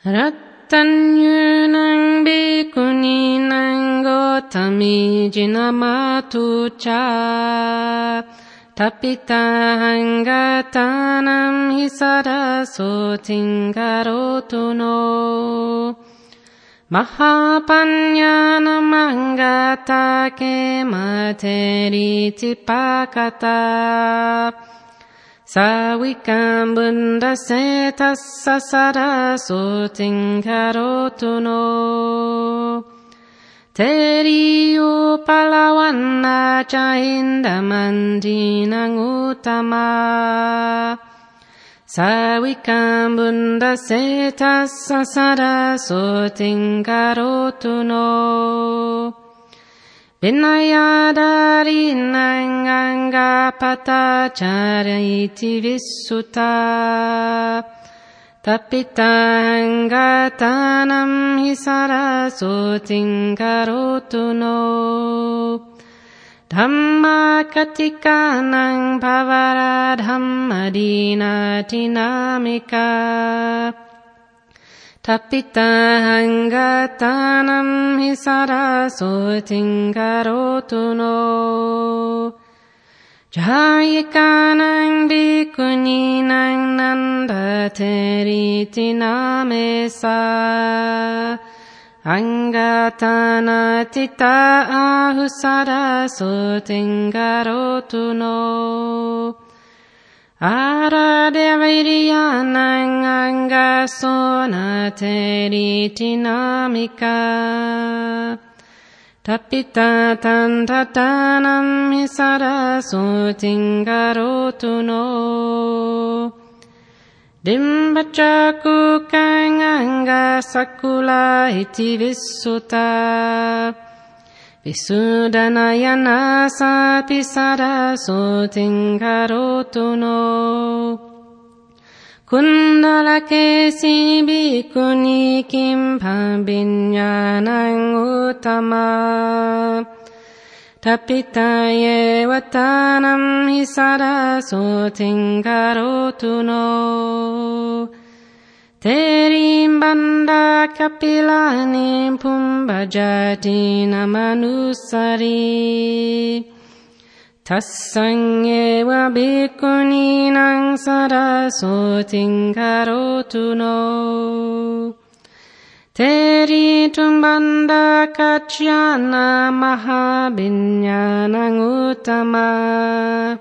Rattanyunang bhikkhuninang gotami jinamatuca tapitahang gatanam hisarasoting karotuno mahapanyanam anggata kemateri tipakata Sawikam bunda setas sasara soting karotuno Teriyu palawanna cahinda mandinang utama Sawikam bunda setas sasara soting karotuno Vinayadari nanganga patacariti vissuta tapitahanggatanam hisarasoting karotuno Dhamma katikanang bhavaradhamma dinamika Tapitahanggatanam hisarasoting karotuno Jayikanang bhikkhuninang nandateriti namesa Anggatana tita ahusarasoting karotuno Aradeviriyanang angasona teriti namika Tapita tantatanam hisarasoting karotuno Dimbacakukang angasakula iti vissuta Visudanayana sapi sarasoting karotuno Kundalakesi bhikkhuni kimpha vinyanang utama Tapitaye vatanam hisarasoting karotuno Terim banda kapilani pumbajati namanusari Tassangeva bhikkhuninang sarasoting karotuno Teritum banda kaccana mahabhinyanang utama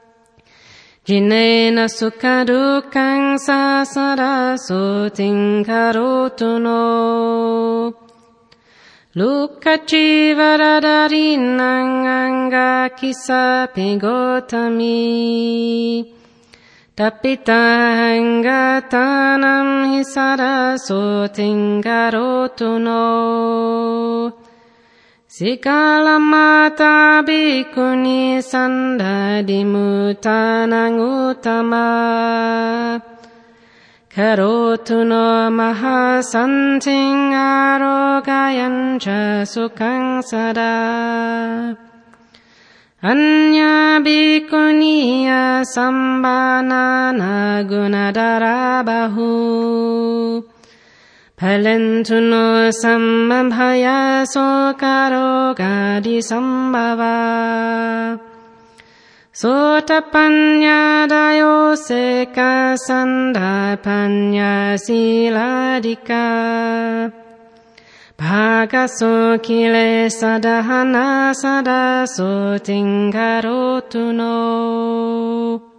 Jinena sukadukang sasarasoting karotuno Lukkacivaradarīnang angga kisapi gotami Tapitahanggatanam hisarasoting karotuno Sikala mata bhikkhuni sandadimutanang utama Karotuno mahasanting arogayancha sukhang sada Anya bhikkhuniya sambanana gunadara bahu Palentuno sambhaya sokarogadi sambhava Sotapanya dayo seka sandapanya siladika Bhagaso kilesa dahana sadasoting karotuno